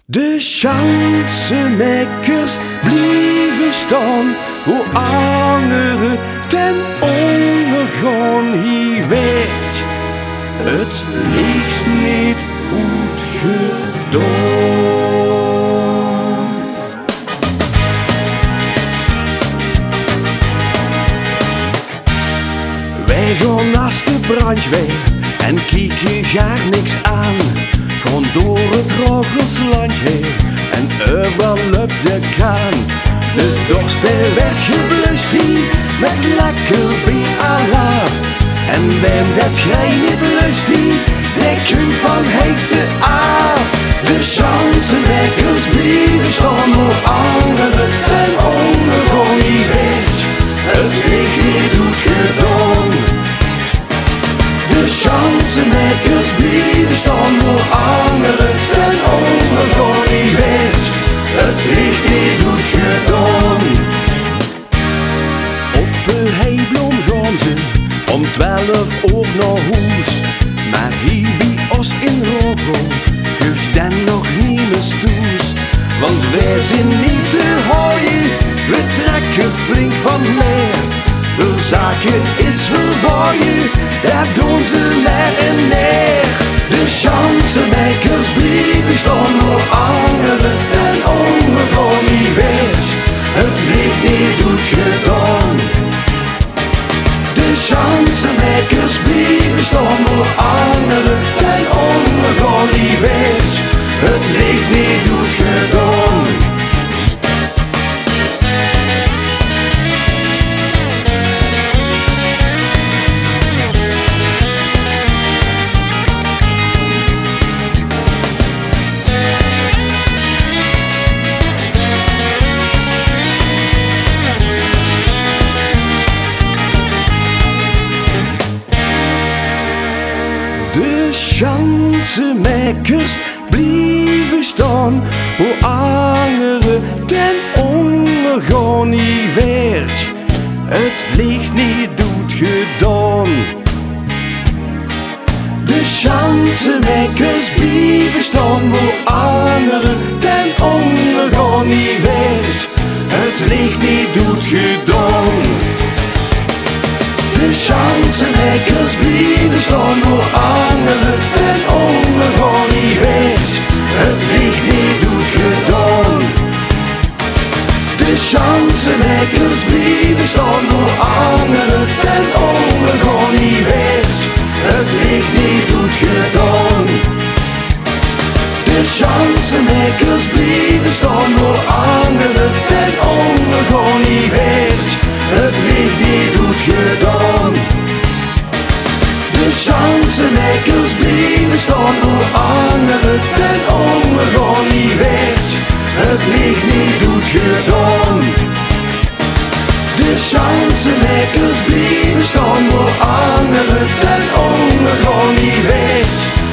De chancenmakers blijven staan, hoe anderen ten onder gaan hier weg. Het ligt niet goed gedaan. Wij gaan naast de brandweer en kijken gaar niks aan. Gewoon door het Rogelsland heen en overal op de kraan. De dorst werd geblust hier met lekker bier à la. En wem dat gij niet lust hier, die kunt van heetse af. De chancenmakers blijven staan, maar anderen ten onder gaan niet weg. Het ligt niet goed gedaan. De chancenmakers blijven staan, maar anderen ten onder gaan niet weg. Het ligt niet goed gedaan. Op een heiblom gaan ze om 12 uur naar huis. Maar hier bij ons in Rogel geeft dan nog niet meer stoes. Want wij zijn niet te hooien, we trekken flink van leer. Veel zaken is verborgen, daar doen ze naar en neer. De chancenmakers blijven staan, maar anderen ten onder gaan niet weg. Het ligt niet goed gedaan. De chancenmakers blijven staan, maar anderen ten onder gaan niet weg. Het ligt niet goed gedaan. De chancenmakers blijven staan, hoe anderen ten onder gaan niet weg. Het ligt niet goed gedaan. De chancenmakers blijven staan, hoe anderen ten onder gaan niet weg. Het ligt niet goed gedaan. De chancenmakers blijven staan, maar anderen ten onder gaan niet weg. Het ligt niet goed gedaan. De chancenmakers blijven staan, maar anderen ten onder gaan niet weg. Het ligt niet goed gedaan. De chancenmakers blijven staan, maar anderen ten onder gaan niet weg. Het ligt niet goed gedaan. De chancenmakers blijven staan, maar anderen ten onder gaan niet weg. Het ligt niet goed gedaan. De chancenmakers blijven staan, maar anderen ten onder gaan niet weg.